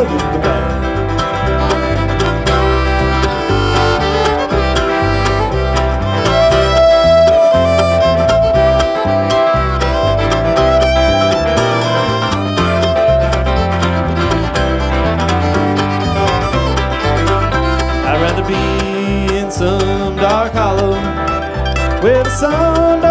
Southern band. I'd rather be in some dark hollow where the sun